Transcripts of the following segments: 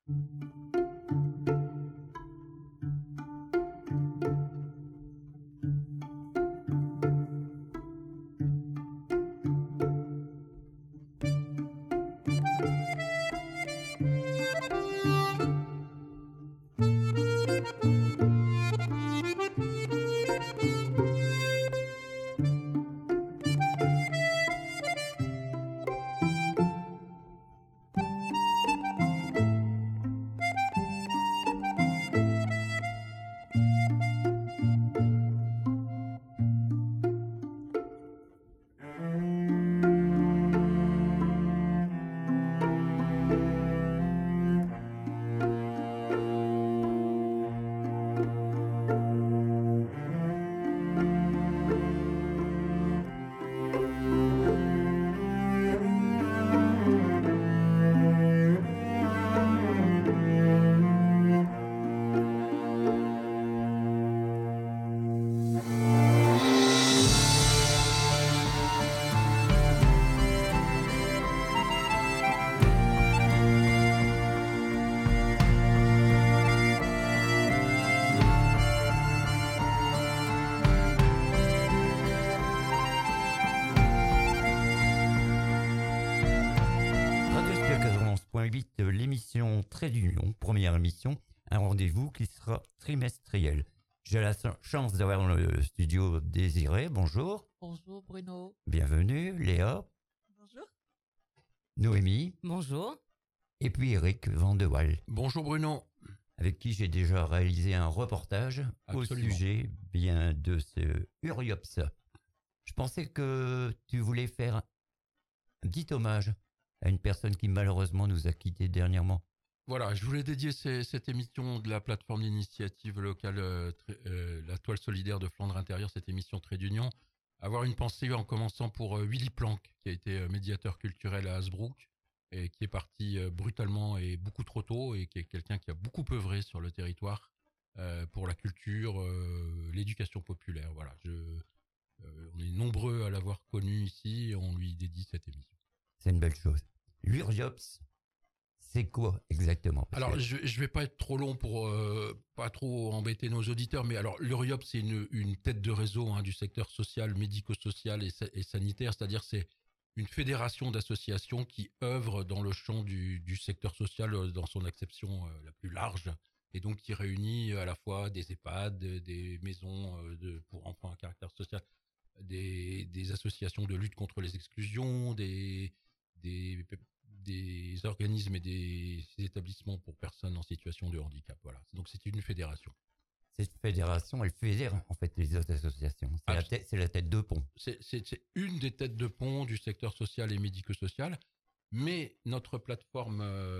Radio Spire 91.8, l'émission Trait d'Union, première émission, un rendez-vous qui sera trimestriel. J'ai la chance d'avoir dans le studio Désiré, bonjour. Bonjour Bruno. Bienvenue, Léa. Bonjour. Noémie. Bonjour. Et puis Eric Vandewaal. Bonjour Bruno. Avec qui j'ai déjà réalisé un reportage Absolument. Au sujet bien de ce Uriops. Je pensais que tu voulais faire un petit hommage à une personne qui malheureusement nous a quittés dernièrement. Voilà, je voulais dédier cette émission de la plateforme d'initiative locale, la Toile solidaire de Flandre intérieure, cette émission Trait d'Union, avoir une pensée en commençant pour Willy Planck, qui a été médiateur culturel à Hasbrook, et qui est parti brutalement et beaucoup trop tôt, et qui est quelqu'un qui a beaucoup œuvré sur le territoire pour la culture, l'éducation populaire. Voilà, on est nombreux à l'avoir connu ici, et on lui dédie cette émission. C'est une belle chose. L'Uriops, c'est quoi exactement? Alors, je vais pas être trop long pour pas trop embêter nos auditeurs, mais alors l'Uriops, c'est une tête de réseau du secteur social, médico-social et sanitaire, c'est-à-dire c'est une fédération d'associations qui œuvrent dans le champ du secteur social dans son acception la plus large, et donc qui réunit à la fois des EHPAD, des maisons pour enfants à caractère social, des associations de lutte contre les exclusions, des organismes et des établissements pour personnes en situation de handicap. Voilà. Donc c'est une fédération. Cette fédération, elle fédère en fait les autres associations. C'est la tête de pont. C'est une des têtes de pont du secteur social et médico-social. Mais notre plateforme,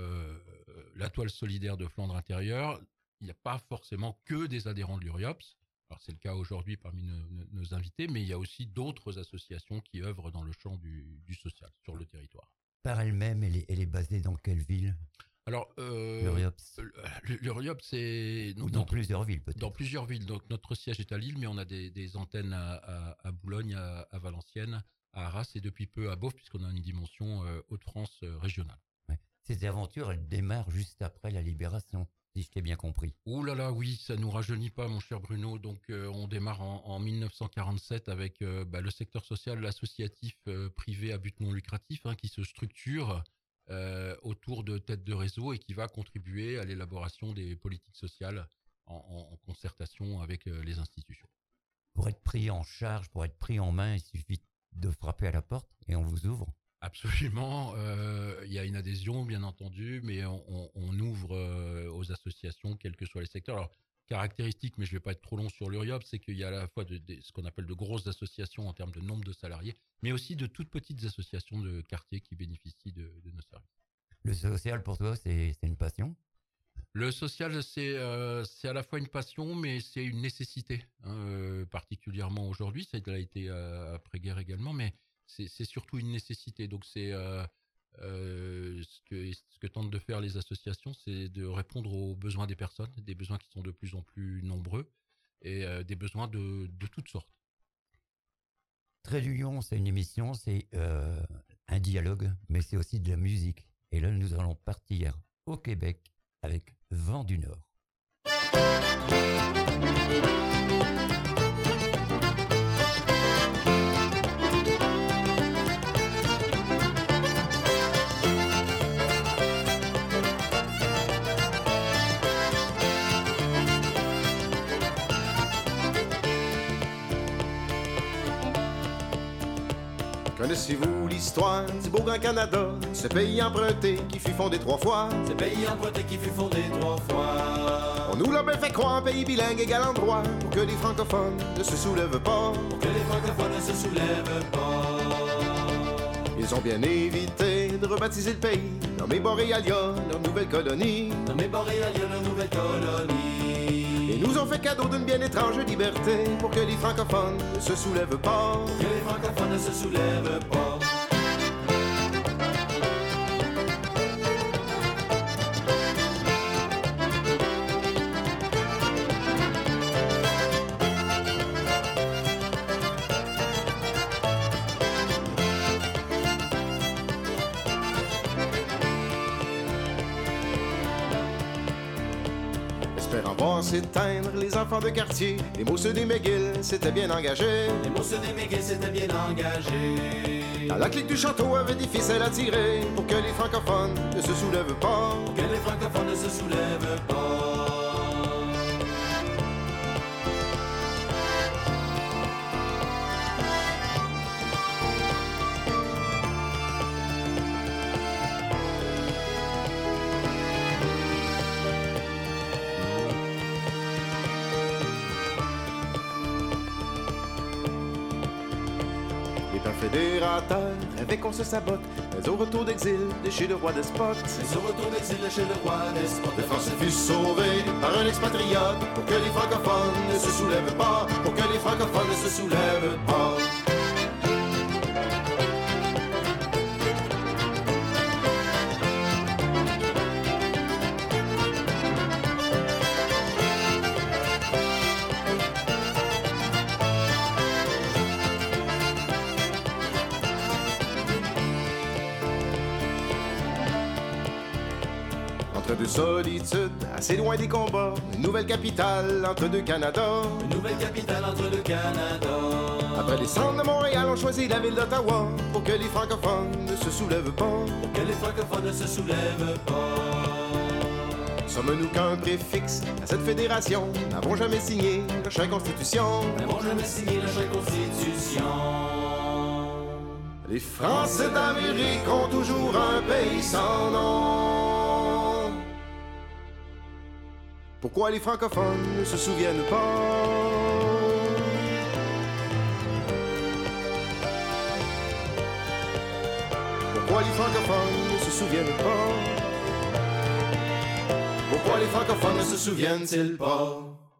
la Toile solidaire de Flandre intérieure, il n'y a pas forcément que des adhérents de l'Uriops. Alors c'est le cas aujourd'hui parmi nos invités, mais il y a aussi d'autres associations qui œuvrent dans le champ du social sur le territoire. Par elle-même, elle est basée dans quelle ville? Alors, l'Uriops. L'Uriops, c'est... Dans plusieurs villes peut-être. Dans plusieurs villes. Donc notre siège est à Lille, mais on a des antennes à Boulogne, à Valenciennes, à Arras et depuis peu à Beauvais, puisqu'on a une dimension Hauts-de-France régionale. Ouais. Ces aventures, elles démarrent juste après la libération, si je t'ai bien compris. Ouh là là, oui, ça nous rajeunit pas, mon cher Bruno. Donc on démarre en 1947 avec le secteur social, l'associatif privé à but non lucratif, qui se structure autour de têtes de réseau et qui va contribuer à l'élaboration des politiques sociales en concertation avec les institutions. Pour être pris en charge, pour être pris en main, il suffit de frapper à la porte et on vous ouvre. Absolument, il y a une adhésion bien entendu, mais on ouvre aux associations quels que soient les secteurs. Alors, caractéristique, mais je ne vais pas être trop long sur l'Uriops, c'est qu'il y a à la fois ce qu'on appelle de grosses associations en termes de nombre de salariés, mais aussi de toutes petites associations de quartier qui bénéficient de nos services. Le social pour toi, c'est une passion? Le social, c'est à la fois une passion, mais c'est une nécessité, particulièrement aujourd'hui. Ça a été après-guerre également, mais c'est surtout une nécessité. Donc c'est ce que tentent de faire les associations, c'est de répondre aux besoins des personnes, des besoins qui sont de plus en plus nombreux et des besoins de toutes sortes. Trait d'Union, c'est une émission, c'est un dialogue, mais c'est aussi de la musique. Et là, nous allons partir au Québec avec Vent du Nord. Connaissez-vous l'histoire du beau grand Canada, ce pays emprunté qui fut fondé 3 fois? Ce pays emprunté qui fut fondé 3 fois. On nous l'a bien fait croire, pays bilingue égal endroit, pour que les francophones ne se soulèvent pas. Pour que les francophones ne se soulèvent pas. Ils ont bien évité de rebaptiser le pays, nommé Boréalia, leur nouvelle colonie. Nommé Boréalia, leur nouvelle colonie. Et nous ont fait cadeau d'une bien étrange liberté, pour que les francophones ne se soulèvent pas. Pour que les francophones ne se soulèvent pas. Espérant voir s'éteindre les enfants de quartier, les mots des McGill s'étaient bien engagés. Les mots des McGill s'étaient bien engagés. Dans la clique du château avait des ficelles à tirer, pour que les francophones ne se soulèvent pas. Pour que les francophones ne se soulèvent pas. Fédérateur rêvait qu'on se sabote, mais au retour d'exil de chez le roi despote. Mais au retour d'exil de chez le roi despote, le français fut sauvé par un expatriate, pour que les francophones ne se soulèvent pas, pour que les francophones ne se soulèvent pas. Entre deux solitudes, assez loin des combats, une nouvelle capitale entre deux Canada. Une nouvelle capitale entre deux Canada. Après les centres de Montréal, on choisit la ville d'Ottawa, pour que les francophones ne se soulèvent pas. Pour que les francophones ne se soulèvent pas. Sommes-nous qu'un préfixe à cette fédération? N'avons jamais signé la chère constitution. N'avons jamais signé la chère constitution. Les Français d'Amérique ont toujours un pays sans nom. Pourquoi les francophones ne se souviennent pas? Pourquoi les francophones ne se souviennent pas? Pourquoi les francophones ne se souviennent-ils pas?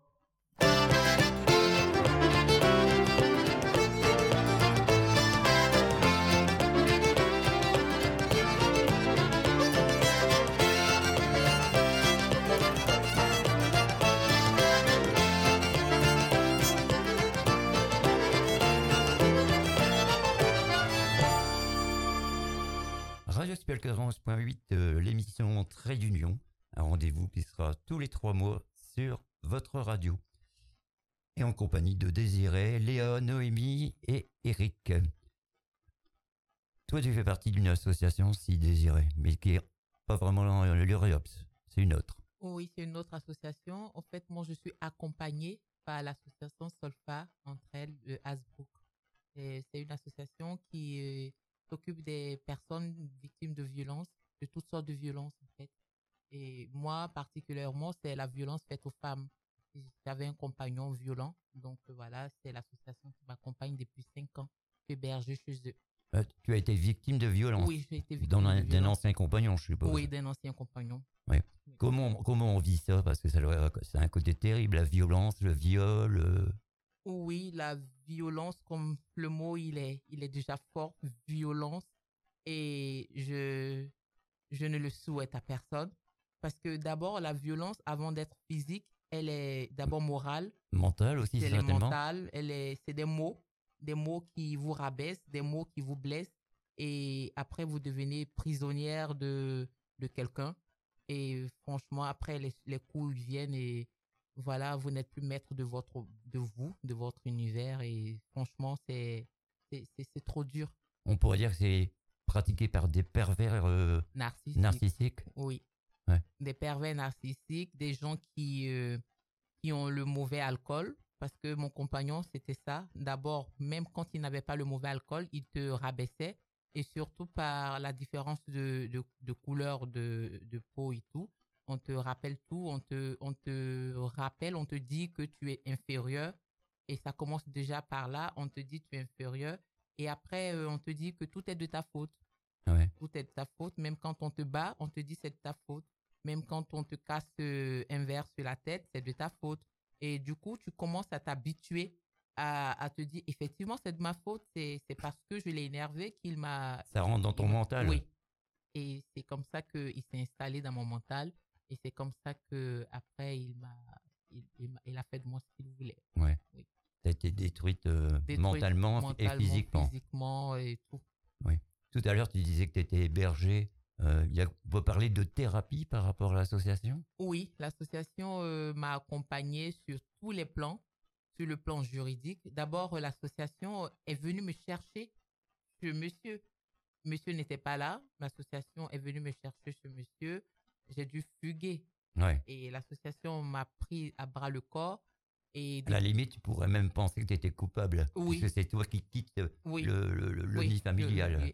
Radio Spell 91.8, l'émission Trait d'Union, un rendez-vous qui sera tous les 3 mois sur votre radio. Et en compagnie de Désiré, Léa, Noémie et Eric. Toi, tu fais partie d'une association, si Désiré, mais qui n'est pas vraiment l'Uriops, c'est une autre. Oui, c'est une autre association. En fait, moi, je suis accompagnée par l'association Solfa, entre elles, Hasbrook. C'est une association qui s'occupe des personnes victimes de violences, de toutes sortes de violences, en fait. Et moi, particulièrement, c'est la violence faite aux femmes. J'avais un compagnon violent, donc voilà, c'est l'association qui m'accompagne depuis 5 ans. Je suis hébergée chez eux. Tu as été victime de violence? Oui, j'ai été victime d'un ancien compagnon, je suppose. Oui, d'un ancien compagnon. Oui. Comment on vit ça? Parce que c'est un côté terrible, la violence, le viol. Oui, la violence, comme le mot, il est déjà fort, violence. Et je ne le souhaite à personne. Parce que d'abord, la violence, avant d'être physique, elle est d'abord morale. Mentale aussi, certainement. Elle est mentale, c'est des mots qui vous rabaissent, des mots qui vous blessent. Et après, vous devenez prisonnière de quelqu'un. Et franchement, après, les coups viennent et voilà, vous n'êtes plus maître de de votre univers. Et franchement, c'est trop dur. On pourrait dire que c'est pratiqué par des pervers narcissiques. Oui. Ouais. Des pervers narcissiques, des gens qui ont le mauvais alcool. Parce que mon compagnon, c'était ça. D'abord, même quand il n'avait pas le mauvais alcool, il te rabaissait. Et surtout par la différence de couleur de peau et tout. On te rappelle tout, on te rappelle, on te dit que tu es inférieur. Et ça commence déjà par là, on te dit que tu es inférieur. Et après, on te dit que tout est de ta faute. Ouais. Tout est de ta faute. Même quand on te bat, on te dit c'est de ta faute. Même quand on te casse un verre sur la tête, c'est de ta faute. Et du coup, tu commences à t'habituer à te dire, effectivement, c'est de ma faute. C'est parce que je l'ai énervé qu'il m'a... Ça rentre dans ton mental. Oui. Et c'est comme ça qu'il s'est installé dans mon mental. Et c'est comme ça qu'après, il a fait de moi ce qu'il voulait. Ouais. Oui. Tu as été détruite mentalement et physiquement. Physiquement et tout. Oui. Tout à l'heure, tu disais que tu étais hébergé. On peut parler de thérapie par rapport à l'association? Oui, l'association m'a accompagnée sur tous les plans, sur le plan juridique. D'abord, l'association est venue me chercher chez monsieur. Monsieur n'était pas là. L'association est venue me chercher chez monsieur. J'ai dû fuguer. Ouais. Et l'association m'a pris à bras le corps. Et à la limite, tu pourrais même penser que tu étais coupable. Oui. Parce que c'est toi qui quittes oui. le nid familial.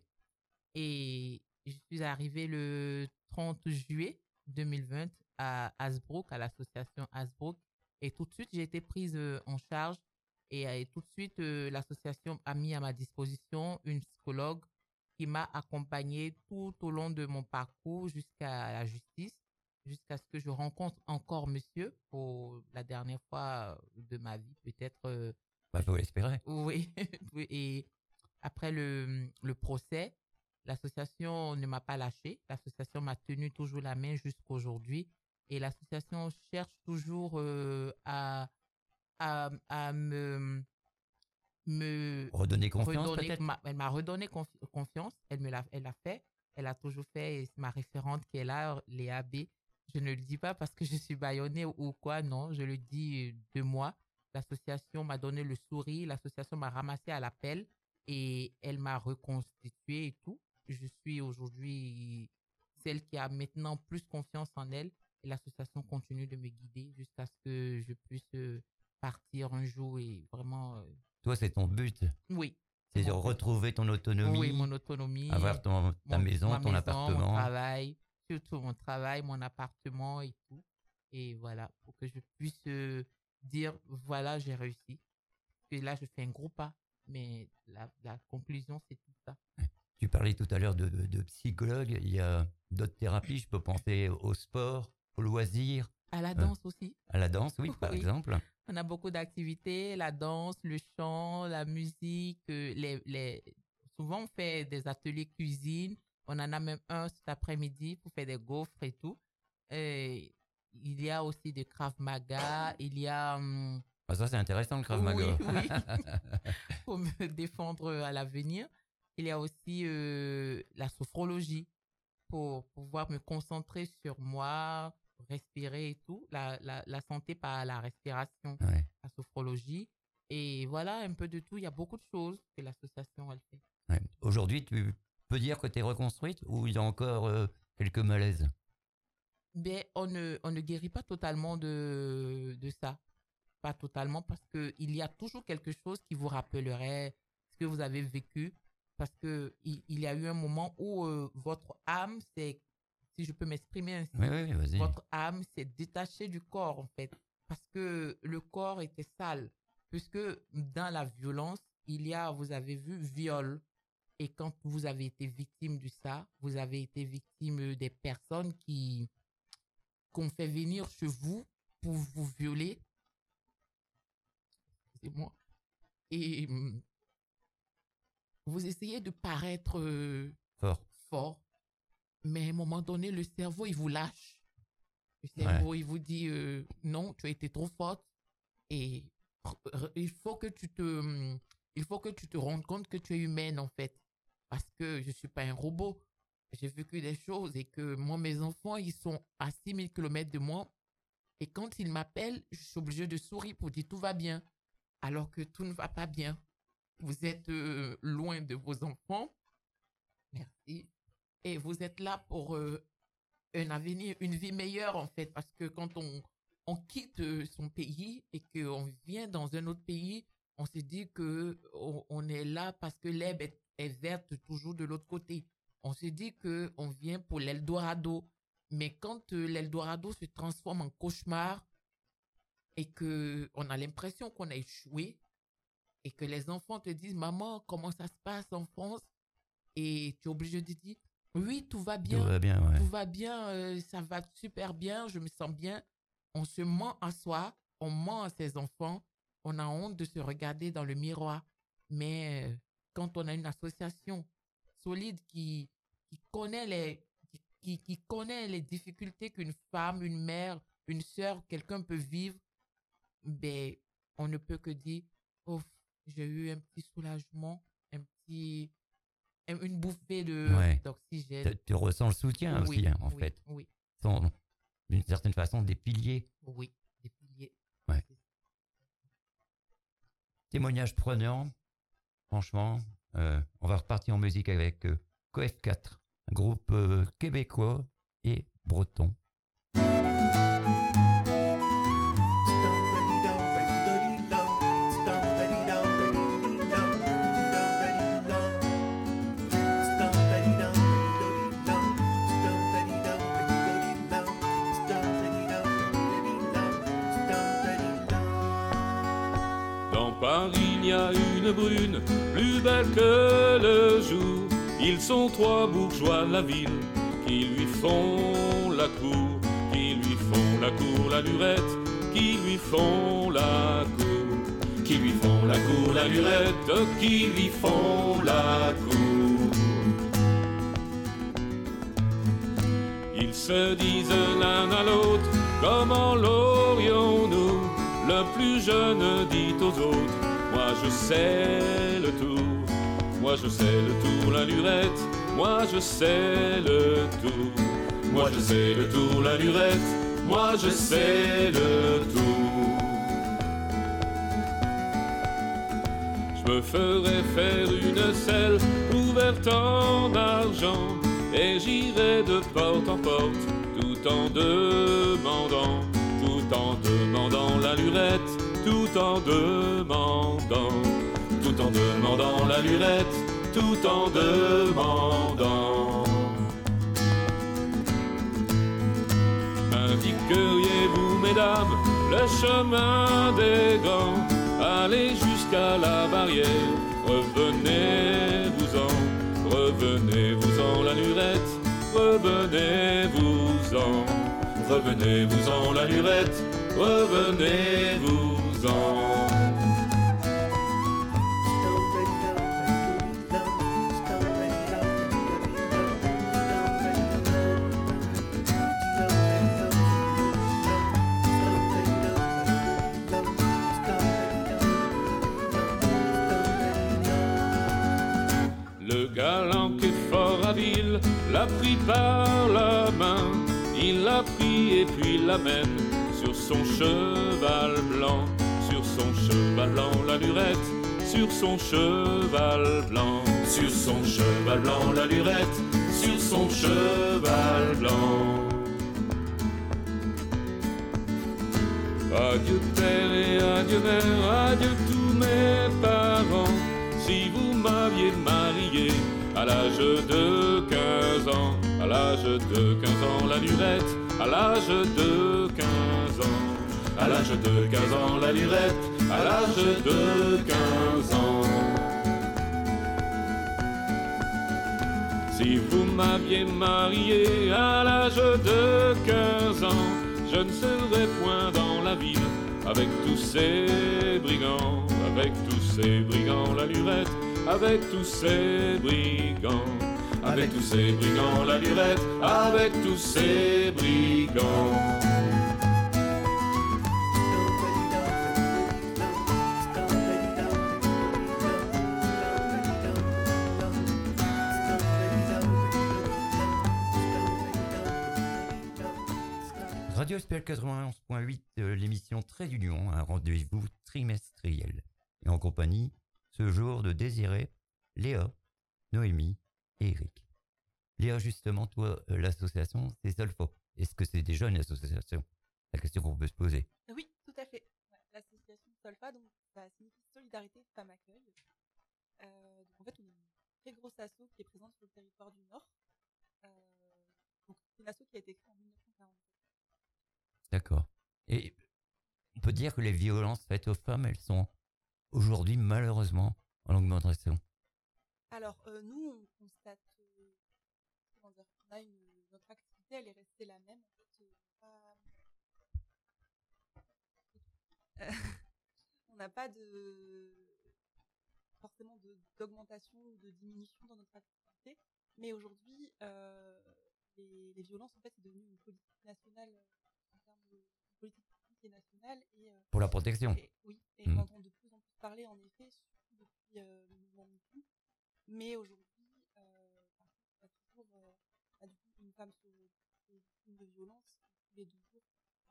Et je suis arrivée le 30 juillet 2020 à Hasbrook, à l'association Hasbrook. Et tout de suite, j'ai été prise en charge. Et tout de suite, l'association a mis à ma disposition une psychologue qui m'a accompagnée tout au long de mon parcours jusqu'à la justice, jusqu'à ce que je rencontre encore monsieur pour la dernière fois de ma vie, peut-être. Faut l'espérer. Oui. Et après le procès, l'association ne m'a pas lâché. L'association m'a tenu toujours la main jusqu'à aujourd'hui. Et l'association cherche toujours à me redonner confiance, peut-être. Elle m'a redonné confiance. Elle l'a fait. Elle a toujours fait. Et c'est ma référente qui est là, Léa B. Je ne le dis pas parce que je suis bâillonnée ou quoi. Non, je le dis de moi. L'association m'a donné le sourire. L'association m'a ramassé à l'appel et elle m'a reconstitué et tout. Je suis aujourd'hui celle qui a maintenant plus confiance en elle. Et l'association continue de me guider jusqu'à ce que je puisse partir un jour et vraiment... Toi, c'est ton but. Oui. C'est de retrouver ton autonomie. Oui, mon autonomie. Avoir ta maison, ton appartement. Mon travail, surtout mon travail, mon appartement et tout. Et voilà, pour que je puisse dire, voilà, j'ai réussi. Et là, je fais un gros pas. Mais la conclusion, c'est tout ça. Tu parlais tout à l'heure de psychologue. Il y a d'autres thérapies. Je peux penser au sport, au loisir. À la danse aussi. À la danse, oui, par exemple. On a beaucoup d'activités, la danse, le chant, la musique. Souvent, on fait des ateliers cuisine. On en a même un cet après-midi pour faire des gaufres et tout. Et il y a aussi du Krav Maga. Il y a... ça, c'est intéressant, le Krav Maga. Oui. Pour me défendre à l'avenir. Il y a aussi la sophrologie pour pouvoir me concentrer sur moi, respirer et tout. La santé par la respiration, ouais. La sophrologie. Et voilà, un peu de tout. Il y a beaucoup de choses que l'association, elle fait. Ouais. Aujourd'hui, tu peux dire que tu es reconstruite ou il y a encore quelques malaises? Ben, on ne guérit pas totalement de ça. Pas totalement parce qu'il y a toujours quelque chose qui vous rappellerait ce que vous avez vécu. Parce que il y a eu un moment où votre âme, si je peux m'exprimer ainsi, oui, vas-y. Votre âme s'est détachée du corps, en fait. Parce que le corps était sale. Puisque dans la violence, vous avez vu, viol. Et quand vous avez été victime de ça, vous avez été victime des personnes qu'on fait venir chez vous pour vous violer. C'est moi. Et vous essayez de paraître fort, mais à un moment donné, le cerveau, il vous lâche. Le cerveau, il vous dit non, tu as été trop forte et il faut que tu te rendes compte que tu es humaine en fait, parce que je suis pas un robot. j'ai vécu des choses et que moi, mes enfants, ils sont à 6000 km de moi. Et quand ils m'appellent, je suis obligée de sourire pour dire tout va bien, alors que tout ne va pas bien. Vous êtes loin de vos enfants. Merci. Et vous êtes là pour un avenir, une vie meilleure, en fait. Parce que quand on quitte son pays et qu'on vient dans un autre pays, on se dit qu'on est là parce que l'herbe est verte toujours de l'autre côté. On se dit qu'on vient pour l'Eldorado. Mais quand l'Eldorado se transforme en cauchemar et qu'on a l'impression qu'on a échoué et que les enfants te disent « Maman, comment ça se passe en France ?» et tu es obligé de dire « Oui, tout va bien. Tout va bien, ouais. Tout va bien, ça va super bien, je me sens bien. » On se ment à soi, on ment à ses enfants, on a honte de se regarder dans le miroir. Mais quand on a une association solide qui connaît qui connaît les difficultés qu'une femme, une mère, une sœur, quelqu'un peut vivre, ben, on ne peut que dire, oh, j'ai eu un petit soulagement, une bouffée d'oxygène. Tu ressens le soutien aussi, hein, en fait. Oui. Sont, d'une certaine façon, des piliers. Oui, des piliers. Ouais. Témoignage prenant. Franchement, on va repartir en musique avec Coef 4, un groupe québécois et breton. Dans Paris, il y a une brune, plus belle que le jour. Ils sont trois bourgeois de la ville qui lui font la cour, qui lui font la cour, la lurette, qui lui font la cour, qui lui font la cour, la lurette, qui lui font la cour. Ils se disent l'un à l'autre, comment l'aurions-nous? Le plus jeune dit aux autres, moi je sais le tour. Moi je sais le tour, la lurette, moi je sais le tour. Moi je sais le tour, la lurette, moi je sais le tour. Je me ferai faire une selle couverte en argent et j'irai de porte en porte tout en demandant la lurette, tout en demandant la lurette, tout en demandant. M'indiqueriez-vous, mesdames, le chemin des grands? Allez jusqu'à la barrière, revenez-vous-en la lurette, revenez-vous-en la lurette, revenez-vous-en. Le galant qui est fort habile l'a pris par la main, il l'a pris et puis l'amène sur son cheval blanc, la lurette, sur son cheval blanc, la lurette, sur son cheval blanc. Adieu père et adieu mère, adieu tous mes parents. Si vous m'aviez marié à l'âge de 15 ans, à l'âge de 15 ans, la lurette, à l'âge de 15 ans, à l'âge de 15 ans, la lurette, à l'âge de 15 ans. Si vous m'aviez marié à l'âge de 15 ans, je ne serais point dans la ville avec tous ces brigands, la lurette, avec tous ces brigands, avec tous ces brigands, la lurette, avec tous ces brigands. Radio Spell 91.8, l'émission Trait d'Union, un rendez-vous trimestriel. Et en compagnie, ce jour, de Désiré, Léa, Noémie et Eric. Léa, justement, toi, l'association, c'est Solfa. Est-ce que c'est déjà une association? La question qu'on peut se poser. Oui, tout à fait. Ouais, l'association Solfa, donc, ça signifie Solidarité Femmes Accueil. Donc en fait, on est une très grosse asso qui est présente sur le territoire du Nord. Donc c'est une asso qui a été créée en 1947. D'accord. Et on peut dire que les violences faites aux femmes, elles sont aujourd'hui malheureusement en augmentation. Alors nous, on constate, comment dire, notre activité, elle est restée la même. En fait, on n'a pas forcément d'augmentation ou de diminution dans notre activité, mais aujourd'hui, les violences, en fait, c'est devenu une politique nationale en termes de politique publique et nationale. Pour la protection. Oui, et on entend de plus en plus parler, en effet, surtout depuis le mouvement MeToo. Mais aujourd'hui, il y a toujours du coup, une femme sur victime de violence tous les 2 jours.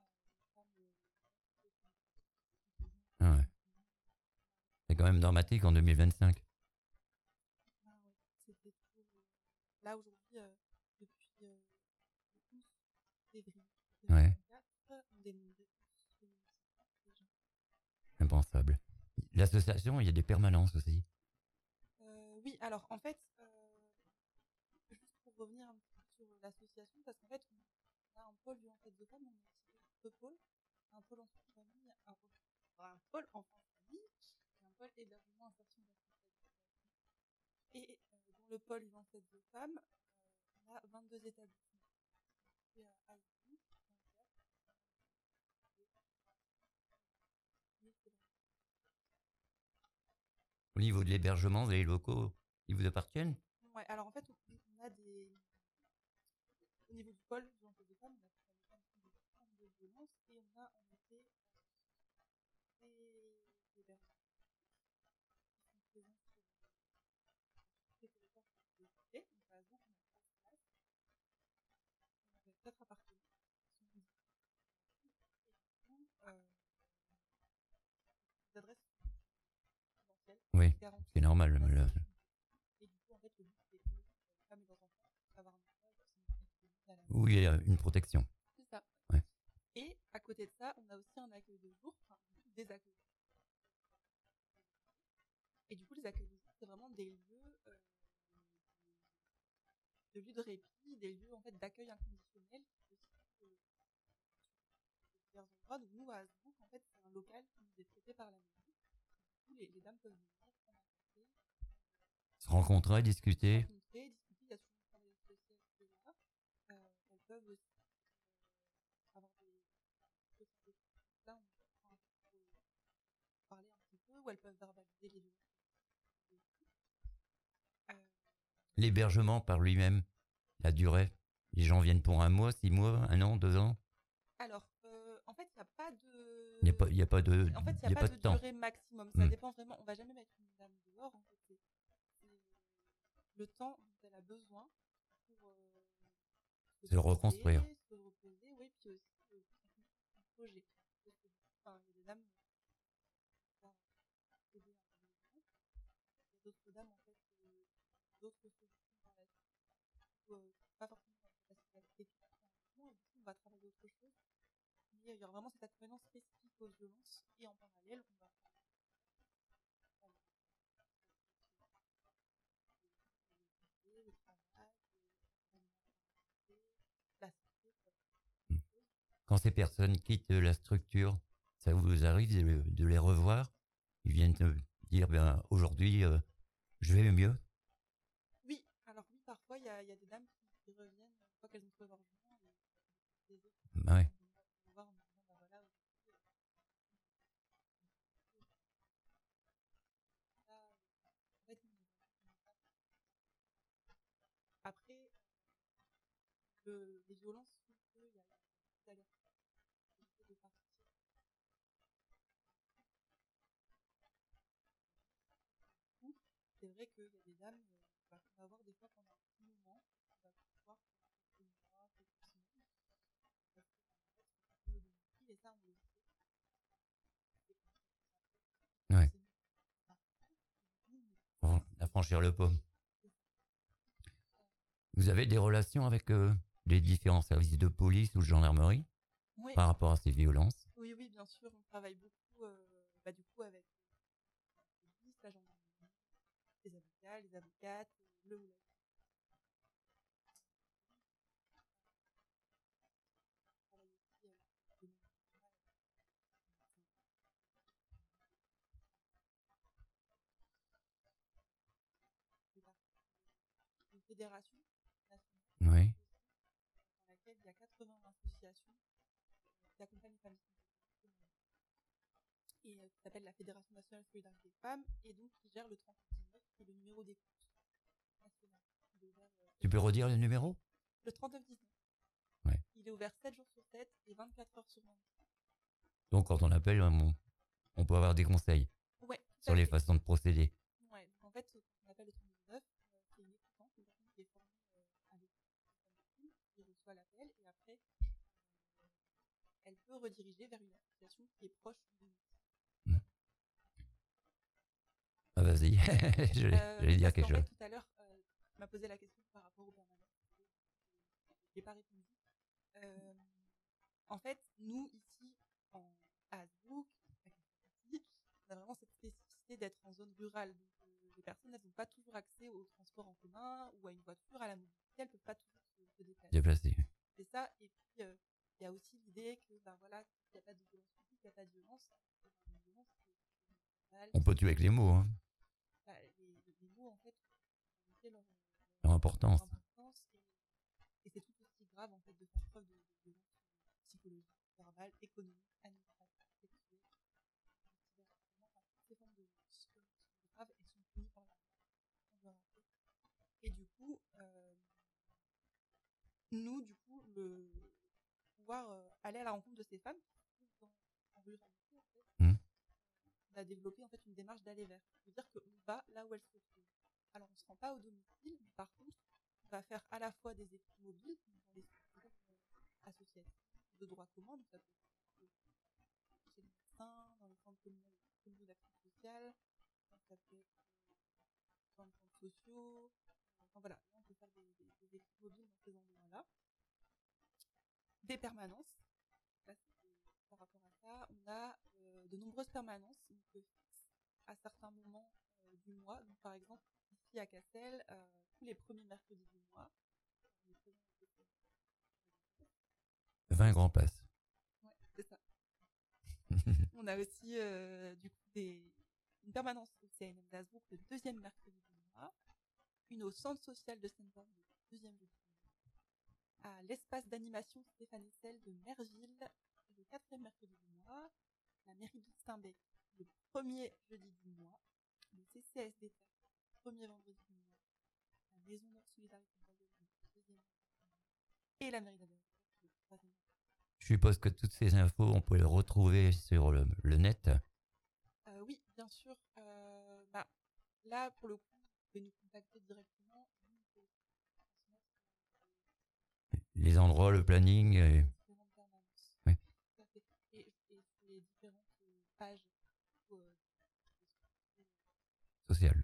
Ah ouais. C'est quand même dramatique en 2025. Ah ouais, c'était toujours, là aujourd'hui, depuis le 11 février 2024, on dénombrait tous les gens. Impensable. L'association, il y a des permanences aussi. Oui, alors en fait, juste pour revenir un petit peu sur l'association, parce qu'en fait, on a un pôle en fait de femmes, on a aussi 2 pôles, un pôle enfant famille, un pôle enfant famille, et un pôle hébergement insertion responsabilité. Et dans le pôle UNICEF de femmes, on a 22 établissements. Au niveau de l'hébergement, les locaux, ils vous appartiennent? Ouais, alors en fait, on a des... Au niveau du pôle UNICEF de femmes, on a des femmes de violence et on a en effet des hébergements qui sont présents sur les territoires qui sont décités. Donc par exemple, on a 13 places, on a 4 appartements qui sont distribués. Et du coup, des adresses essentielles. Oui, c'est normal. Et du coup, en fait, le but, c'est que les femmes et leurs enfants puissent avoir un endroit où il y a une protection. C'est ça. Ouais. Et à côté de ça, on a aussi un accueil de jour, enfin des accueils. Et du coup, les accueils de jour, c'est vraiment des lieux de répit, des lieux en fait d'accueil inconditionnel qui aussi plusieurs endroits. Donc nous, à Hasbrook, en fait, c'est un local qui nous est prêté par la mairie. Du coup, les dames peuvent venir prendre un café, se rencontrer, discuter. Il y a toujours un travail social qui est là. Elles peuvent aussi avoir des petits là, on peut parler un petit peu, où elles peuvent verbaliser les violences. L'hébergement par lui-même, la durée, les gens viennent pour 1 mois, 6 mois, 1 an, 2 ans? Alors, en fait, il n'y a pas de... Il n'y a pas de En fait, il n'y a pas de temps. durée maximum. Ça dépend vraiment. On ne va jamais mettre une dame dehors. En fait, c'est le temps dont elle a besoin pour se reconstruire. Se reposer, oui, puis aussi un projet. Enfin, il y a des dames qui vont aider un peu. Il y a d'autres dames, en fait, d'autres solutions par la suite. Pas forcément dans la capacité financière, et du coup, on va travailler autre chose. Mais il y a vraiment cette accompagnement spécifique aux violences, et en parallèle, on va le travail, la santé. Quand ces personnes quittent la structure, ça vous arrive de les revoir? Ils viennent te dire, ben, aujourd'hui, je vais mieux? Oui, alors oui, parfois, il y a des dames qui reviennent une fois qu'elles ont trouvé leur logement, et des autres qui ouais. vont voir en disant, ben voilà, après, les violences font qu'il y a des alertes de partir. C'est vrai qu'il y a des dames qu'on va avoir des fois pendant un petit moment, on va pouvoir pendant quelques mois, quelques semaines, parce que on le sait. Ouais. Pour affranchir le pas. Vous avez des relations avec les différents services de police ou de gendarmerie Oui, par rapport à ces violences? oui, bien sûr, on travaille beaucoup du coup avec la police, la gendarmerie, les avocats, les avocates, le ou la on travaille aussi avec le national, une fédération nationale Oui. dans laquelle il y a 80 associations qui accompagnent les femmes victimes et qui s'appelle la Fédération nationale solidarité des femmes et donc qui gère le 3919 qui est le numéro d'écoute national. Il est ouvert, Tu peux redire le numéro? le 3919. Ouais. Il est ouvert 7 jours sur 7 et 24 heures sur 24. Donc quand on appelle, on peut avoir des conseils Ouais, tout sur à les fait. façons de procéder. Ouais, donc en fait, ce qu'on appelle le 3919, c'est une écoutante, une personne qui est formée à l'écoute qui reçoit l'appel et après, elle peut rediriger vers une association qui est proche de nous. Ah, vas-y, j'allais dire quelque En fait, chose. tout à l'heure, tu m'as posé la question par rapport au permanent. Je n'ai pas répondu. En fait, nous, ici, à Hasbrook, on a vraiment cette spécificité d'être en zone rurale. Donc, les personnes, elles n'ont pas toujours accès au transport en commun ou à une voiture, à la mobilité. Elles ne peuvent pas toujours se déplacer. Déplacé. C'est ça. Et puis, il y a aussi l'idée que, ben voilà, s'il n'y a pas de violence publique, il n'y a pas de violence. Une violence, c'est normal. On peut tuer avec les mots, hein. Les mots, en fait, ont Leur importance. Et c'est tout aussi grave, en fait, de faire preuve de violence psychologique, verbale, économique, administrative, sexuelle. Ces formes de violence sont graves et sont punies par la loi. Et du coup, nous, pouvoir aller à la rencontre de ces femmes qui se trouvent en ruralité, en fait, on a développé en fait une démarche d'aller vers. C'est-à-dire qu'on va là où elles se trouvent. Alors, on ne se rend pas au domicile, mais par contre, on va faire à la fois des équipes mobiles, dans les structures associatives de droit commun, donc ça peut être chez les médecins, dans les centres communaux d'action sociale, ça peut être dans les centres sociaux. Enfin voilà, là, on peut faire des équipes mobiles dans ces endroits-là. Des permanences. Là, par rapport à ça, on a de nombreuses permanences donc, à certains moments du mois. Donc, par exemple, ici à Cassel, tous les premiers mercredis du mois. 20 grands places. Ouais, c'est ça. On a aussi du coup une permanence au CNM d'Hasbrook le deuxième mercredi du mois, une au centre social de Saint-Paul le deuxième jeudi du mois, à l'espace d'animation Stéphane Essel de Merville le quatrième mercredi du mois, la mairie de Saint-Bec le premier jeudi du mois, le CCSD le premier vendredi du mois, la maison Nord Solidarité le deuxième et la mairie d'Abel le troisième. Je suppose que toutes ces infos, on peut les retrouver sur le net. Oui, bien sûr. Là, pour le coup, vous pouvez nous contacter directement. Les endroits, le planning. Oui. Et les différentes pages Sociales.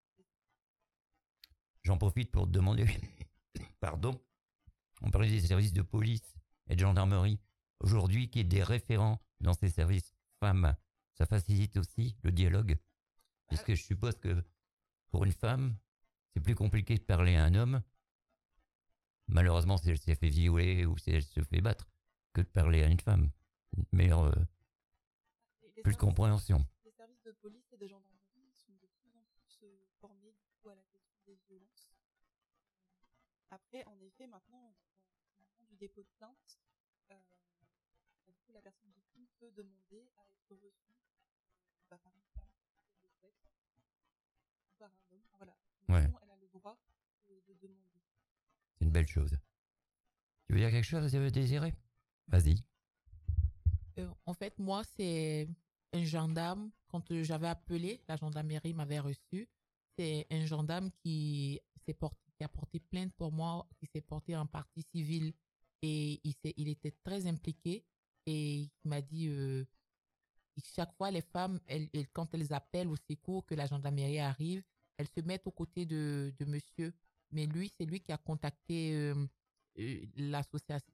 J'en profite pour te demander, pardon, on parlait des services de police et de gendarmerie. Aujourd'hui, qu'il y ait des référents dans ces services femmes, ça facilite aussi le dialogue. Puisque je suppose que pour une femme, c'est plus compliqué de parler à un homme, malheureusement si elle s'est fait violer ou si elle se fait battre, que de parler à une femme. Une meilleure, plus de compréhension. Les services de police et de gendarmerie sont de plus en plus formés du coup, à la question des violences. Après, en effet, maintenant, au moment du dépôt de plainte, du coup, la personne victime peut demander à être reçue par une femme si elle le souhaite, ou par un homme. Voilà. Ouais. Elle a le droit de demander. C'est une belle chose. Tu veux dire quelque chose, Désiré? Vas-y. En fait, moi, c'est un gendarme. Quand j'avais appelé, la gendarmerie m'avait reçu. C'est un gendarme qui a porté plainte pour moi, qui s'est porté en partie civile. Et il était très impliqué. et il m'a dit chaque fois les femmes, quand elles appellent au secours, que la gendarmerie arrive, elles se mettent aux côtés de monsieur. Mais lui, c'est lui qui a contacté l'association,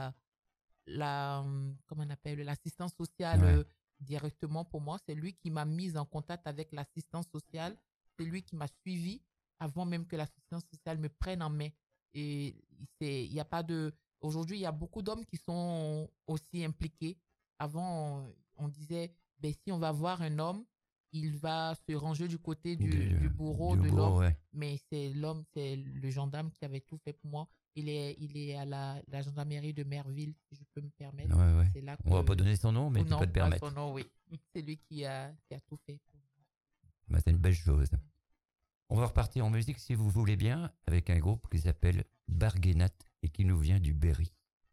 comment on appelle, l'assistance sociale directement pour moi. C'est lui qui m'a mise en contact avec l'assistance sociale. C'est lui qui m'a suivi avant même que l'assistance sociale me prenne en main. Et il y a pas de... Aujourd'hui, il y a beaucoup d'hommes qui sont aussi impliqués. Avant, on disait, ben, si on va voir un homme, il va se ranger du côté du bourreau de l'homme. Ouais. Mais c'est l'homme, c'est le gendarme qui avait tout fait pour moi. Il est à la gendarmerie de Merville, si je peux me permettre. Ouais. C'est là que... On va pas donner son nom, mais tu peux te permettre. Son nom, oui. C'est lui qui a tout fait pour moi. Bah, c'est une belle chose. On va repartir en musique, si vous voulez bien, avec un groupe qui s'appelle Barguenat et qui nous vient du Berry.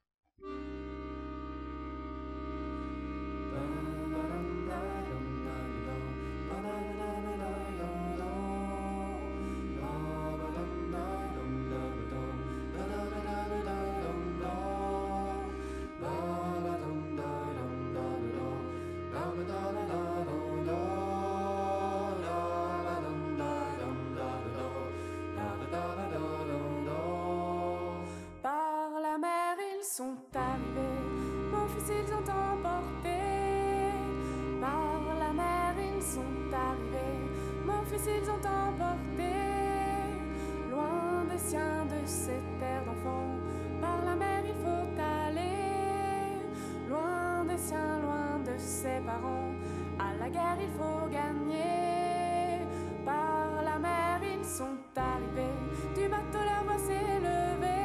Sont arrivés, mon fils ils ont emporté. Par la mer ils sont arrivés, mon fils ils ont emporté. Loin des siens, de ces terres d'enfants, par la mer il faut aller. Loin des siens, loin de ses parents, à la guerre il faut gagner. Par la mer ils sont arrivés, du bateau leur voix s'élever.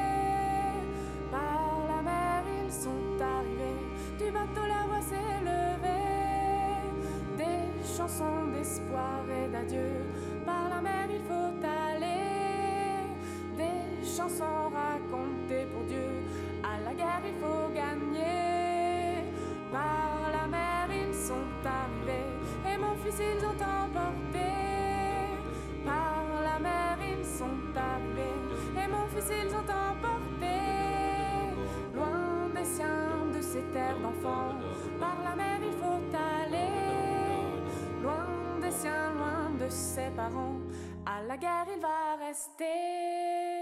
Sont arrivés, du bateau la voix s'est levée. Des chansons d'espoir et d'adieu, par la mer il faut aller. Des chansons racontées pour Dieu, à la guerre il faut gagner. Par la mer ils sont arrivés, et mon fils ils ont emporté. Par la mer ils sont arrivés, et mon fils ils ont emporté. Loin des siens, de ces terres d'enfants, par la mer il faut aller. Loin des siens, loin de ses parents, à la guerre il va rester.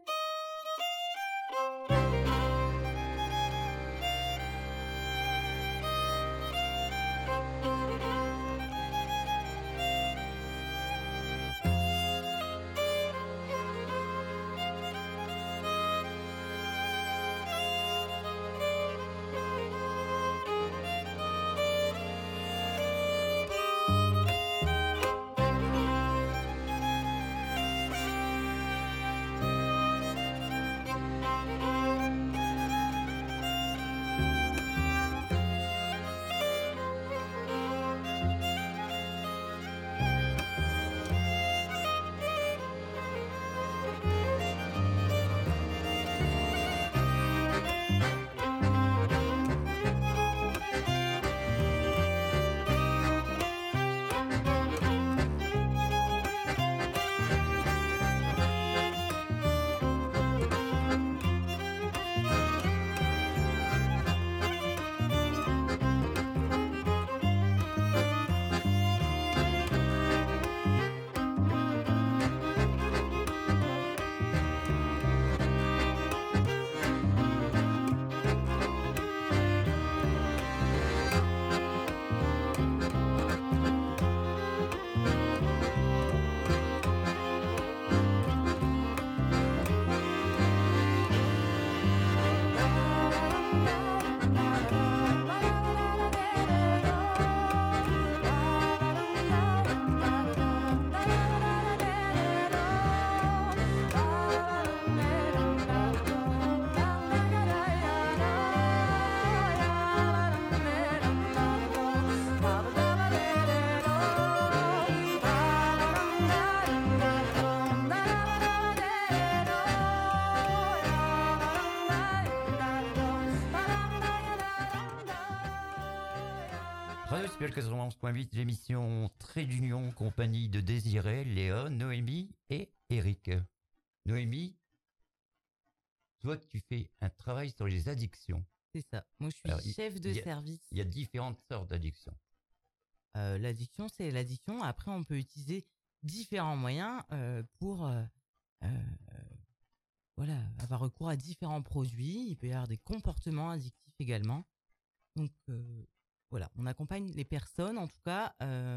Radio Super 91.8, l'émission Trait d'Union, compagnie de Désiré, Léon, Noémie et Eric. Noémie, toi tu fais un travail sur les addictions. C'est ça. Moi, je suis Alors, chef de service. Il y a différentes sortes d'addictions. L'addiction, c'est l'addiction. Après, on peut utiliser différents moyens pour avoir recours à différents produits. Il peut y avoir des comportements addictifs également. Donc, on accompagne les personnes, en tout cas,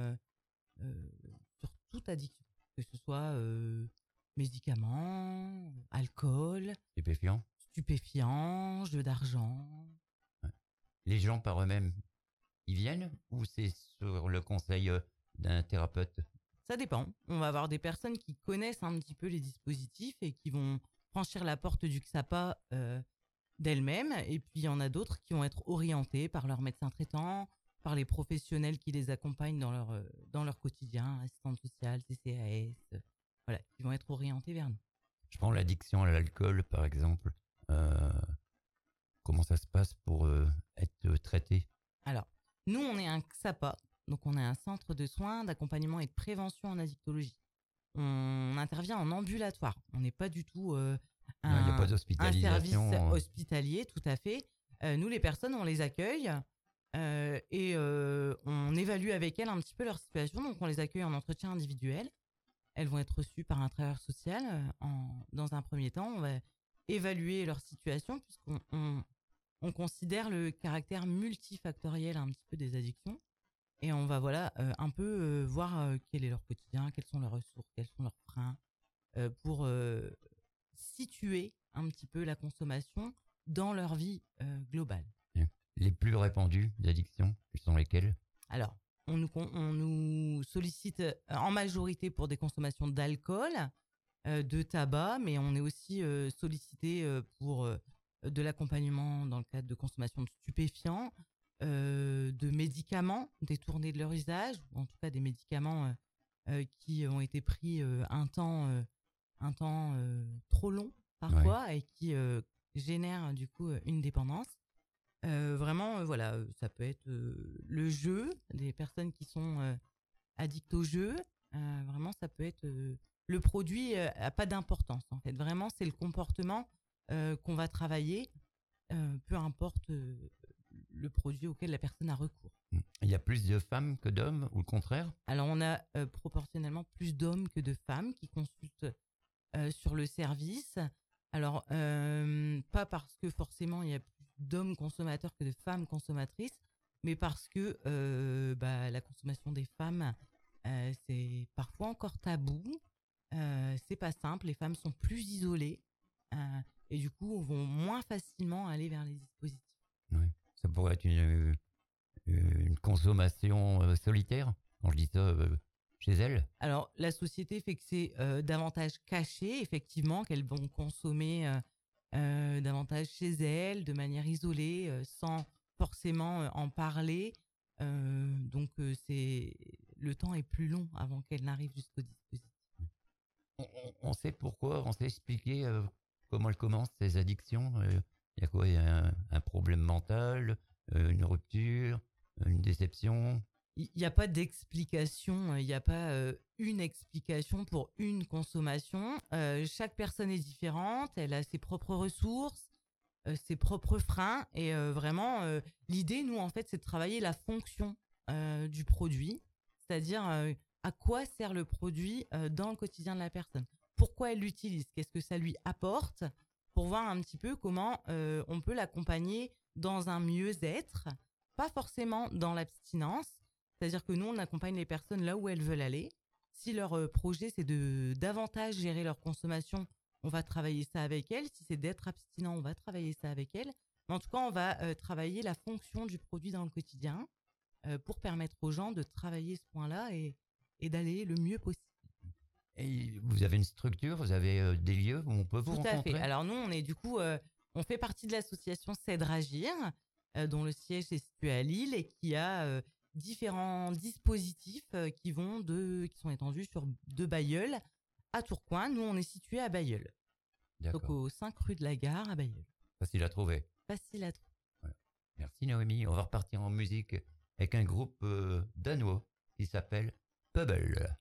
sur toute addiction, que ce soit médicaments, alcool, stupéfiants, jeux d'argent. Ouais. Les gens par eux-mêmes, ils viennent ou c'est sur le conseil d'un thérapeute? Ça dépend. On va avoir des personnes qui connaissent un petit peu les dispositifs et qui vont franchir la porte du XAPA d'elles-mêmes. Et puis, il y en a d'autres qui vont être orientés par leur médecin traitant, par les professionnels qui les accompagnent dans leur quotidien, assistantes sociales, CCAS, qui vont être orientés vers nous. Je prends l'addiction à l'alcool, par exemple. Comment ça se passe pour être traité? Alors, nous, on est un XAPA, donc on est un centre de soins, d'accompagnement et de prévention en addictologie. On intervient en ambulatoire. On n'est pas du tout il n'y a pas d'hospitalisation. Un service hospitalier, tout à fait. Nous, les personnes, on les accueille et on évalue avec elles un petit peu leur situation. Donc, on les accueille en entretien individuel. Elles vont être reçues par un travailleur social. Dans un premier temps, on va évaluer leur situation puisqu'on considère le caractère multifactoriel un petit peu des addictions. Et on va un peu voir quel est leur quotidien, quelles sont leurs ressources, quels sont leurs freins, pour situer un petit peu la consommation dans leur vie globale. Les plus répandues d'addictions, quelles sont lesquelles? Alors, on nous sollicite en majorité pour des consommations d'alcool, de tabac, mais on est aussi sollicité pour de l'accompagnement dans le cadre de consommation de stupéfiants, de médicaments détournés de leur usage, ou en tout cas des médicaments qui ont été pris un temps trop long parfois et qui génèrent du coup une dépendance. Ça peut être le jeu, des personnes qui sont addictes au jeu. Vraiment, ça peut être le produit a pas d'importance en fait. Vraiment, c'est le comportement qu'on va travailler, peu importe le produit auquel la personne a recours. Il y a plus de femmes que d'hommes ou le contraire? Alors, on a proportionnellement plus d'hommes que de femmes qui consultent sur le service. Alors, pas parce que forcément il y a plus d'hommes consommateurs que de femmes consommatrices, mais parce que la consommation des femmes, c'est parfois encore tabou. C'est pas simple. Les femmes sont plus isolées et du coup vont moins facilement aller vers les dispositifs. Oui. Ça pourrait être une consommation solitaire, quand je dis ça, chez elles? Alors, la société fait que c'est davantage caché, effectivement, qu'elles vont consommer davantage chez elles, de manière isolée, sans forcément en parler. Donc, le temps est plus long avant qu'elles n'arrivent jusqu'au dispositif. On sait pourquoi, on sait expliquer comment elles commencent ces addictions. Il y a quoi? Il y a un problème mental, une rupture, une déception? Il n'y a pas d'explication, il n'y a pas une explication pour une consommation. Chaque personne est différente, elle a ses propres ressources, ses propres freins. Et vraiment, l'idée, nous, en fait, c'est de travailler la fonction du produit, c'est-à-dire à quoi sert le produit dans le quotidien de la personne. Pourquoi elle l'utilise, qu'est-ce que ça lui apporte, pour voir un petit peu comment on peut l'accompagner dans un mieux-être, pas forcément dans l'abstinence. C'est-à-dire que nous, on accompagne les personnes là où elles veulent aller. Si leur projet, c'est de davantage gérer leur consommation, on va travailler ça avec elles. Si c'est d'être abstinent, on va travailler ça avec elles. Mais en tout cas, on va travailler la fonction du produit dans le quotidien pour permettre aux gens de travailler ce point-là et d'aller le mieux possible. Et vous avez une structure, vous avez des lieux où on peut vous rencontrer? Tout à fait. Alors nous, on est du coup, on fait partie de l'association Cèdre Agir, dont le siège est situé à Lille et qui a différents dispositifs qui sont étendus sur de Bailleul à Tourcoing. Nous, on est situé à Bailleul. D'accord. Donc au 5 rue de la Gare à Bailleul. Facile à trouver. Facile à trouver. Voilà. Merci Noémie. On va repartir en musique avec un groupe danois qui s'appelle Pebble.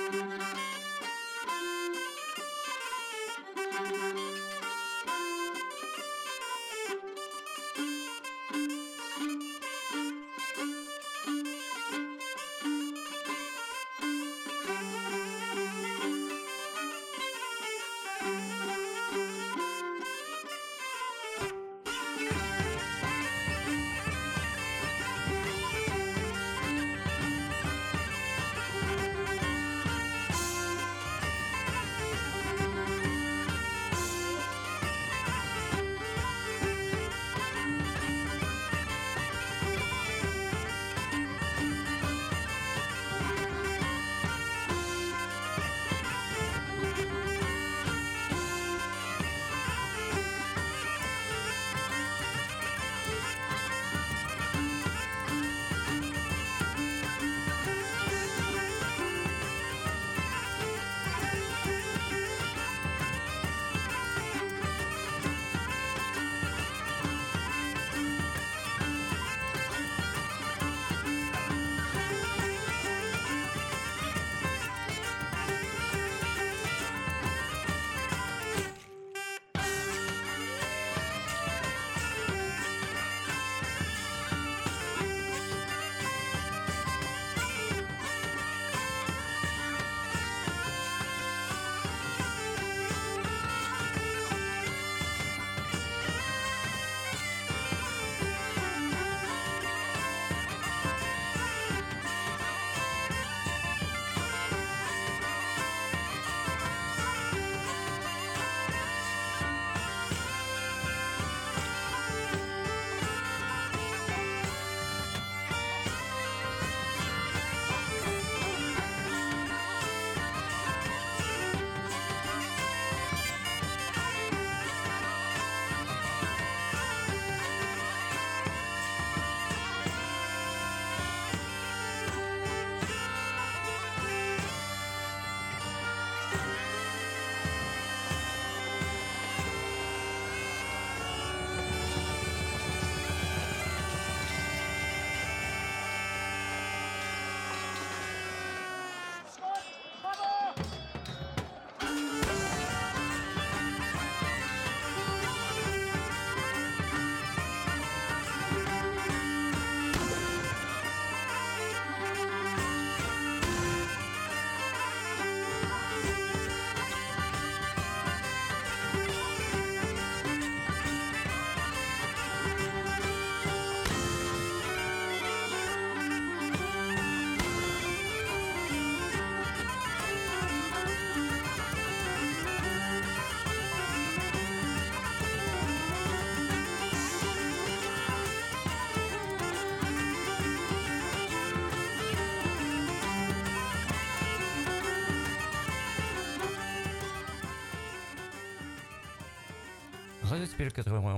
Radio SPL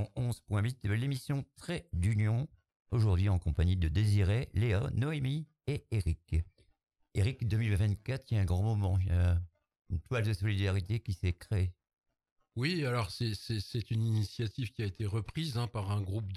91.8 de l'émission Trait d'Union, aujourd'hui en compagnie de Désiré, Léa, Noémie et Eric. Eric, 2024, il y a un grand moment, il y a une toile de solidarité qui s'est créée. Oui, alors c'est une initiative qui a été reprise par un groupe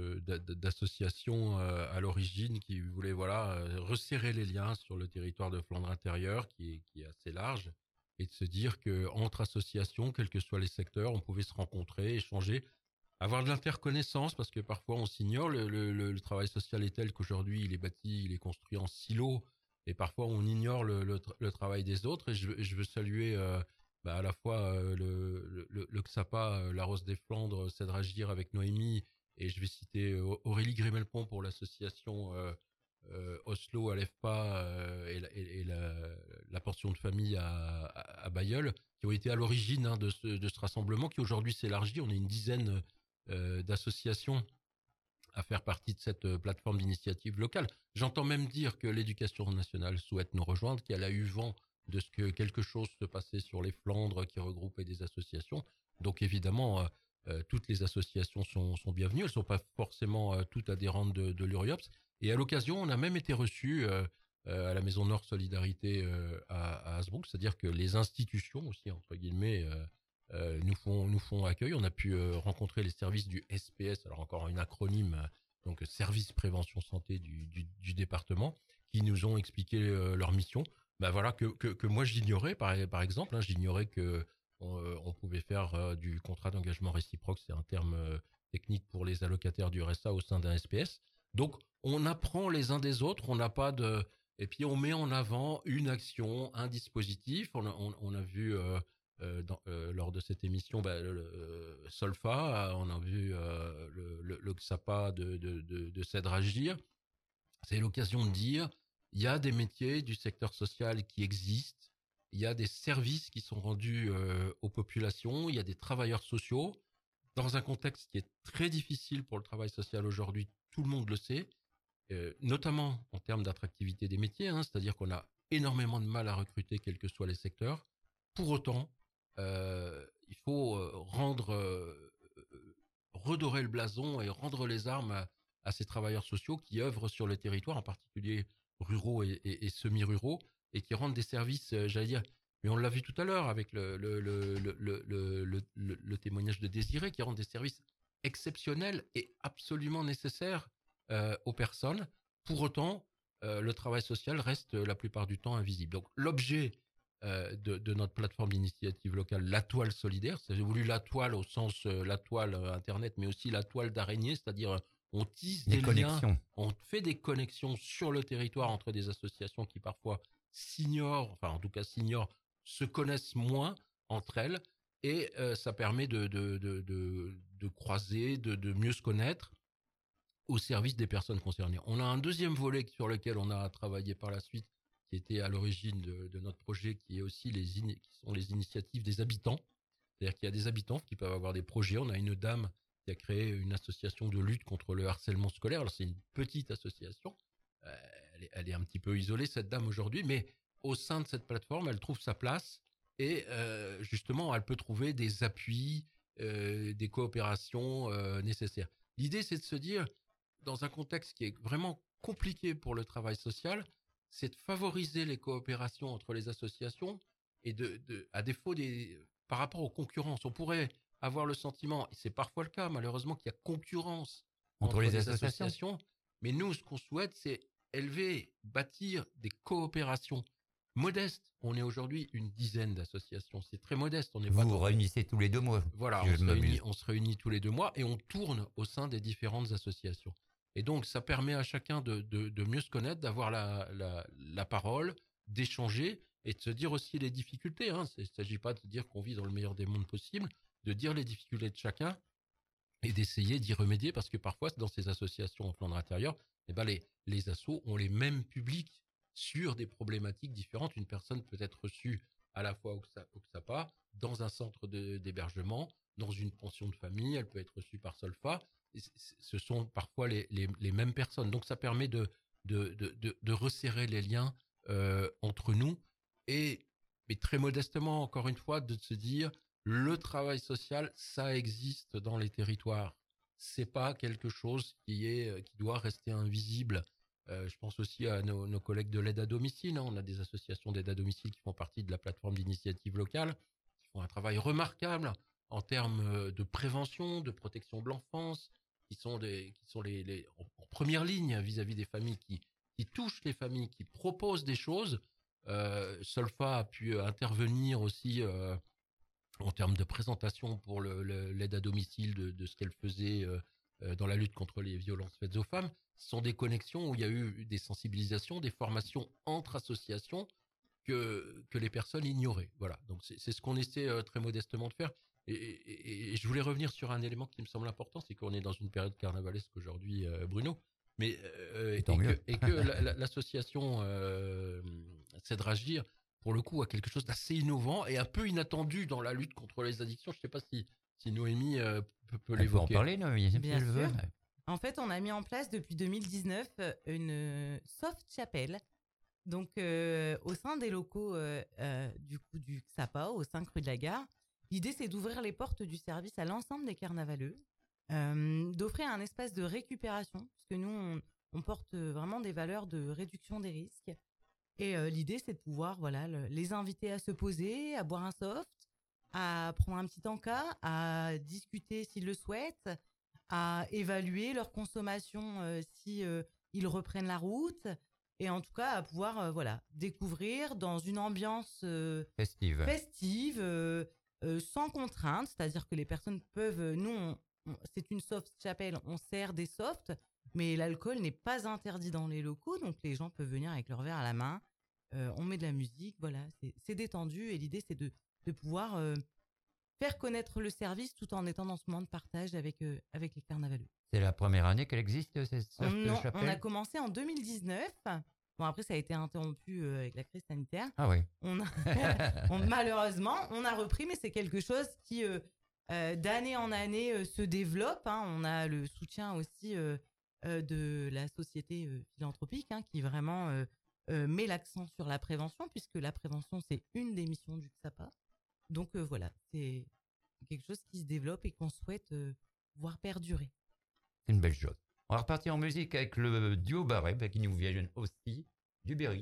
d'associations à l'origine qui voulait resserrer les liens sur le territoire de Flandre intérieure qui est assez large, et de se dire que entre associations, quels que soient les secteurs, on pouvait se rencontrer, échanger, avoir de l'interconnaissance, parce que parfois on s'ignore. Le travail social est tel qu'aujourd'hui il est bâti, il est construit en silos, et parfois on ignore le travail des autres. Et je veux saluer à la fois le XAPA, la Rose des Flandres, Cèdre Agir avec Noémie, et je vais citer Aurélie Grimelpont pour l'association Oslo à l'EFPA et la portion de famille à Bailleul, qui ont été à l'origine de ce rassemblement qui aujourd'hui s'élargit. On est une dizaine d'associations à faire partie de cette plateforme d'initiative locale. J'entends même dire que l'Éducation nationale souhaite nous rejoindre, qu'elle a eu vent de ce que quelque chose se passait sur les Flandres qui regroupait des associations. Donc évidemment, toutes les associations sont bienvenues. Elles ne sont pas forcément toutes adhérentes de l'Uriops. Et à l'occasion, on a même été reçus à la Maison Nord Solidarité à Hasbrouck, c'est-à-dire que les institutions aussi, entre guillemets, nous font accueil. On a pu rencontrer les services du SPS, alors encore un acronyme, donc Service Prévention Santé du département, qui nous ont expliqué leur mission. bah voilà que moi j'ignorais par exemple, hein, j'ignorais que on pouvait faire du contrat d'engagement réciproque, c'est un terme technique pour les allocataires du RSA au sein d'un SPS. Donc on apprend les uns des autres, on n'a pas de et puis on met en avant une action, un dispositif. On a vu lors de cette émission le Solfa, on a vu le XAPA de Cèdre-Agir. C'est l'occasion de dire il y a des métiers du secteur social qui existent, il y a des services qui sont rendus aux populations, il y a des travailleurs sociaux. Dans un contexte qui est très difficile pour le travail social aujourd'hui, tout le monde le sait, notamment en termes d'attractivité des métiers, hein, c'est-à-dire qu'on a énormément de mal à recruter quels que soient les secteurs. Pour autant, il faut redorer le blason et rendre les armes à ces travailleurs sociaux qui œuvrent sur le territoire, en particulier ruraux et semi-ruraux, et qui rendent des services, j'allais dire, mais on l'a vu tout à l'heure avec le témoignage de Désiré, qui rendent des services exceptionnels et absolument nécessaires aux personnes. Pour autant, le travail social reste la plupart du temps invisible. Donc l'objet de notre plateforme d'initiative locale, la toile solidaire, c'est voulu la toile au sens la toile internet, mais aussi la toile d'araignée, c'est-à-dire on tisse des liens, on fait des connexions sur le territoire entre des associations qui parfois s'ignorent, enfin en tout cas s'ignorent, se connaissent moins entre elles, et ça permet de croiser, de mieux se connaître au service des personnes concernées. On a un deuxième volet sur lequel on a travaillé par la suite, qui était à l'origine de notre projet, qui est aussi qui sont les initiatives des habitants. C'est-à-dire qu'il y a des habitants qui peuvent avoir des projets. On a une dame qui a créé une association de lutte contre le harcèlement scolaire. Alors c'est une petite association. Elle est un petit peu isolée, cette dame, aujourd'hui, mais au sein de cette plateforme, elle trouve sa place et justement, elle peut trouver des appuis, des coopérations nécessaires. L'idée, c'est de se dire, dans un contexte qui est vraiment compliqué pour le travail social, c'est de favoriser les coopérations entre les associations et à défaut par rapport aux concurrences. On pourrait avoir le sentiment, et c'est parfois le cas malheureusement, qu'il y a concurrence entre les associations. Mais nous, ce qu'on souhaite, c'est bâtir des coopérations modestes. On est aujourd'hui une dizaine d'associations. C'est très modeste. Vous vous réunissez tous les 2 mois. Voilà, on se réunit tous les 2 mois et on tourne au sein des différentes associations. Et donc, ça permet à chacun de mieux se connaître, d'avoir la parole, d'échanger et de se dire aussi les difficultés. Hein. Il ne s'agit pas de dire qu'on vit dans le meilleur des mondes possible, de dire les difficultés de chacun et d'essayer d'y remédier, parce que parfois, dans ces associations en Flandre intérieure, les assos ont les mêmes publics sur des problématiques différentes. Une personne peut être reçue à la fois au XAPA, dans un centre d'hébergement, dans une pension de famille, elle peut être reçue par Solfa. Ce sont parfois les mêmes personnes. Donc ça permet de resserrer les liens entre nous mais très modestement, encore une fois, de se dire le travail social, ça existe dans les territoires. C'est pas quelque chose qui doit rester invisible. Je pense aussi à nos collègues de l'aide à domicile. Hein. On a des associations d'aide à domicile qui font partie de la plateforme d'initiative locale, qui font un travail remarquable en termes de prévention, de protection de l'enfance, qui sont en première ligne vis-à-vis des familles qui touchent les familles, qui proposent des choses. Solfa a pu intervenir aussi en termes de présentation pour l'aide à domicile de ce qu'elle faisait dans la lutte contre les violences faites aux femmes. Ce sont des connexions où il y a eu des sensibilisations, des formations entre associations que les personnes ignoraient. Voilà, donc c'est ce qu'on essaie très modestement de faire. Et je voulais revenir sur un élément qui me semble important, c'est qu'on est dans une période carnavalesque aujourd'hui, Bruno, mais que l'association Cèdre-Agir, pour le coup, a quelque chose d'assez innovant et un peu inattendu dans la lutte contre les addictions. Je ne sais pas si Noémie peut l'évoquer. On peut en parler, Noémie. Bien sûr. En fait, on a mis en place depuis 2019 une soft chapelle. Donc, au sein des locaux du XAPA, au 5 rue de la Gare. L'idée, c'est d'ouvrir les portes du service à l'ensemble des carnavaleux, d'offrir un espace de récupération, parce que nous, on porte vraiment des valeurs de réduction des risques. Et l'idée, c'est de pouvoir les inviter à se poser, à boire un soft, à prendre un petit encas, à discuter s'ils le souhaitent, à évaluer leur consommation si ils reprennent la route, et en tout cas à pouvoir découvrir dans une ambiance Festive. Sans contrainte, c'est-à-dire que les personnes peuvent, c'est une soft chapel, on sert des softs, mais l'alcool n'est pas interdit dans les locaux, donc les gens peuvent venir avec leur verre à la main, on met de la musique, voilà, c'est détendu, et l'idée c'est de pouvoir faire connaître le service tout en étant dans ce moment de partage avec les carnavaleux. C'est la première année qu'elle existe, cette soft chapel? On a commencé en 2019. Bon, après, ça a été interrompu avec la crise sanitaire. Ah oui. Malheureusement, on a repris, mais c'est quelque chose qui, d'année en année, se développe. Hein. On a le soutien aussi de la société philanthropique qui vraiment met l'accent sur la prévention, puisque la prévention, c'est une des missions du XAPA. Donc voilà, c'est quelque chose qui se développe et qu'on souhaite voir perdurer. C'est une belle chose. On va repartir en musique avec le duo Barret, qui nous viennent aussi du Berry.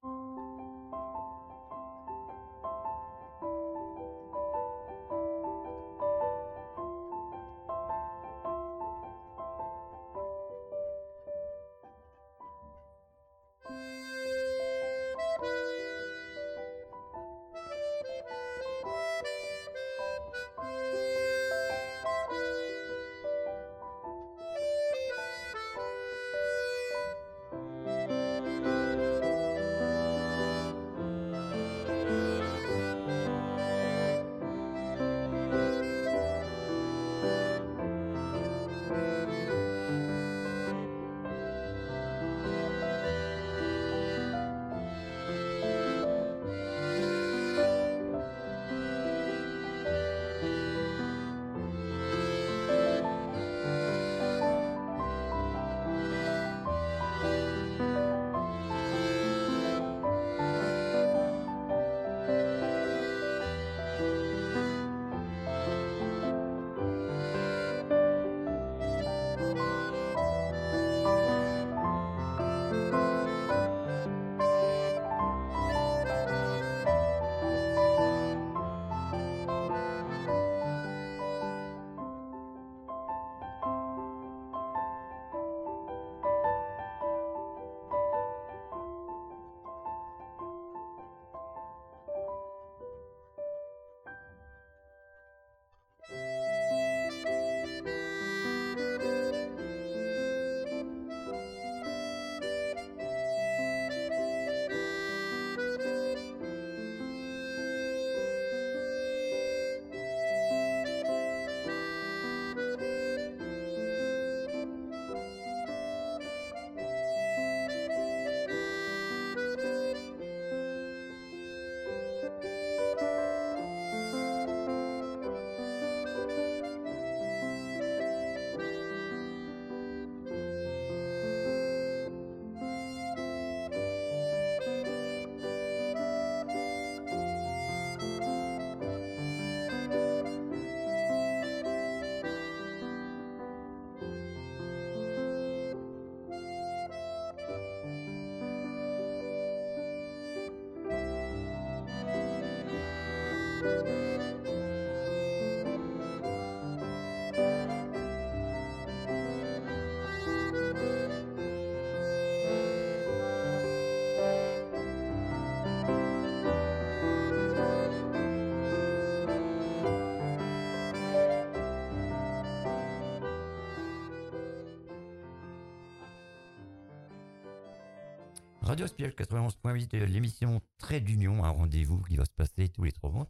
Radio Spiel 91.8, l'émission Trait d'Union, un rendez-vous qui va se passer tous les 3 mois.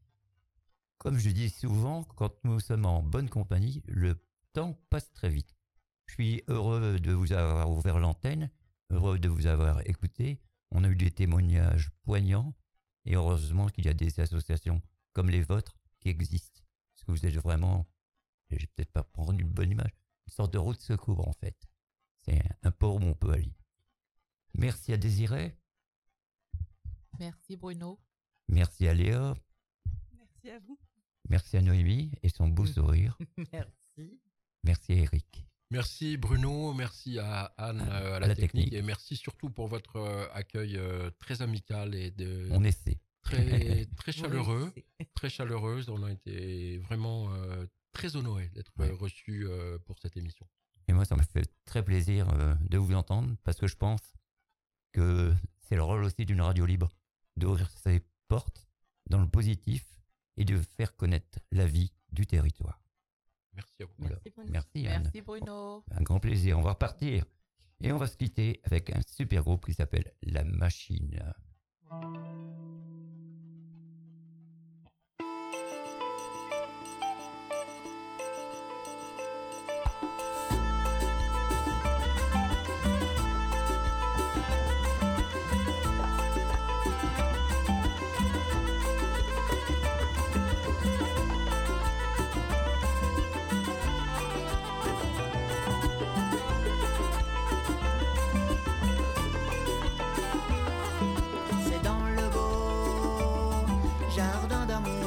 Comme je dis souvent, quand nous sommes en bonne compagnie, le temps passe très vite. Je suis heureux de vous avoir ouvert l'antenne, heureux de vous avoir écouté. On a eu des témoignages poignants et heureusement qu'il y a des associations comme les vôtres qui existent. Parce que vous êtes vraiment, je vais peut-être pas prendre une bonne image, une sorte de roue de secours en fait. C'est un port où on peut aller. Merci à Désiré. Merci Bruno. Merci à Léa. Merci à vous. Merci à Noémie et son beau sourire. Merci. Merci à Eric. Merci Bruno, merci à Anne à la technique et merci surtout pour votre accueil très amical et on essaie. Très chaleureux, très chaleureuse. On a été vraiment très honorés d'être reçus pour cette émission. Et moi, ça me fait très plaisir de vous entendre parce que je pense que c'est le rôle aussi d'une radio libre, d'ouvrir ses portes dans le positif et de faire connaître la vie du territoire. Merci à vous. Voilà. Merci, Bruno. Merci Anne. Merci Bruno. Un grand plaisir. On va repartir. Et on va se quitter avec un super groupe qui s'appelle La Machine. C'est dans le beau jardin d'amour